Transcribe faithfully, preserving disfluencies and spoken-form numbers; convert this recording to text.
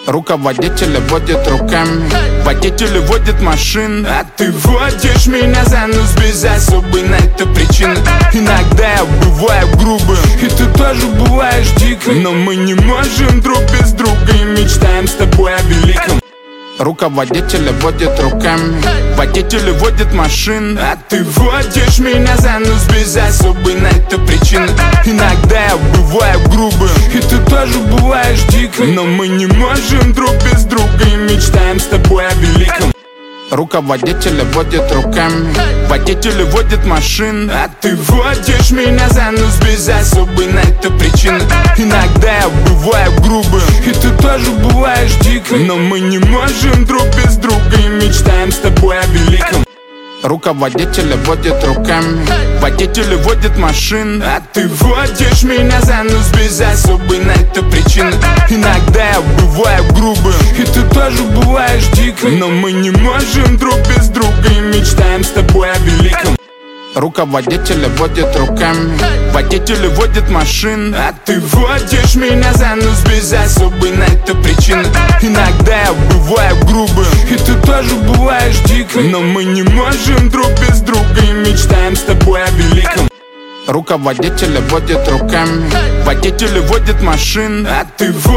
Руководитель водит руками, водитель водит машину, а ты водишь меня за нос без особой на это причины. Иногда я бываю грубым, и ты тоже бываешь диким, но мы не можем друг без друга и мечтаем с тобой о великом. Руководитель водит руками, водитель водит машину, а ты водишь меня за нос без особой на это причины. Иногда я бываю грубым, и ты тоже бываешь диким, но мы не можем друг без друга и мечтаем с тобой о великом. Руководитель водит руками, водитель водит машину, а ты водишь меня за нос без особой на это причины. Иногда я бываю грубым, и ты тоже бываешь диким, но мы не можем друг без друга и мечтаем с тобой о великом. Руководитель водит руками, водитель водит машину, а ты водишь меня за нос без особой на это причины. Иногда я бываю грубым, и ты тоже бываешь диким, но мы не можем друг без друга и мечтаем с тобой о великом. Руководитель водит руками, водитель водит машину, а ты водишь меня за нос без особой на это причины. Иногда я бываю грубым, и ты тоже бываешь диким, но мы не можем друг без друга и мечтаем с тобой о великом. Руководитель водит руками, водитель водит машину, а ты водишь